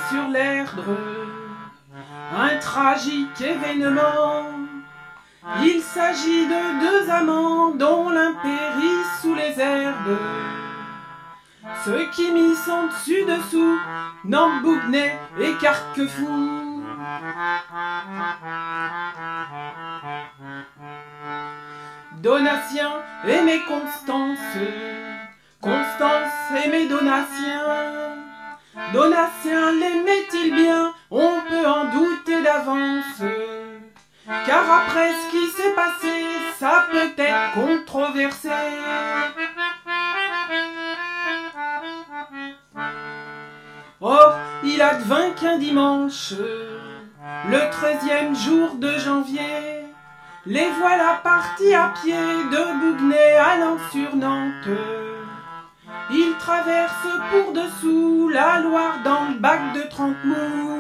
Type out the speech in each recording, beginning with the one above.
sur l'Erdre un tragique événement. Il s'agit de deux amants dont l'un périt sous les herbes. Ceux qui mis sont dessus-dessous, Nambougnay et Carquefou. Donatien aimait Constance, Constance aimait Donatien. Donatien l'aimait-il bien? On peut en douter d'avance, car après ce qui s'est passé, ça peut être controversé. Or, il advint qu'un dimanche, le 13e jour de janvier, les voilà partis à pied de Bougnay allant sur Nantes. Ils traversent pour dessous la Loire dans le bac de 30 mous.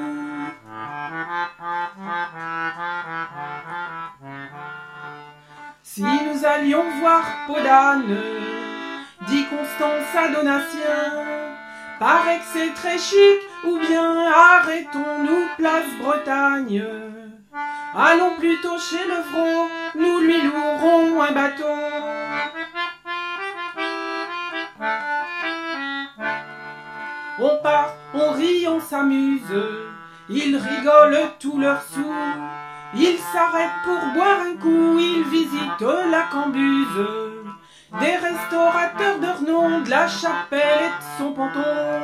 Si nous allions voir Podane, dit Constance à Donatien, paraît que c'est très chic, ou bien arrêtons-nous place Bretagne. Allons plutôt chez Levrault, nous lui louerons un bateau. On part, on rit, on s'amuse, ils rigolent tous leurs sous. Ils s'arrêtent pour boire un coup, ils visitent la Cambuse. Des restaurateurs de renom, de la Chapelle et de son ponton.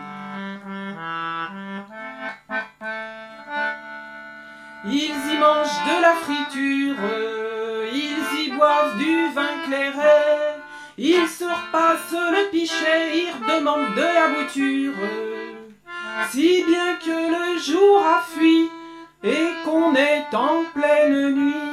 Ils y mangent de la friture, ils y boivent du vin clairet. Ils se repassent le pichet, ils redemandent de la bouture. Si bien que le jour a fui et qu'on est en pleine nuit.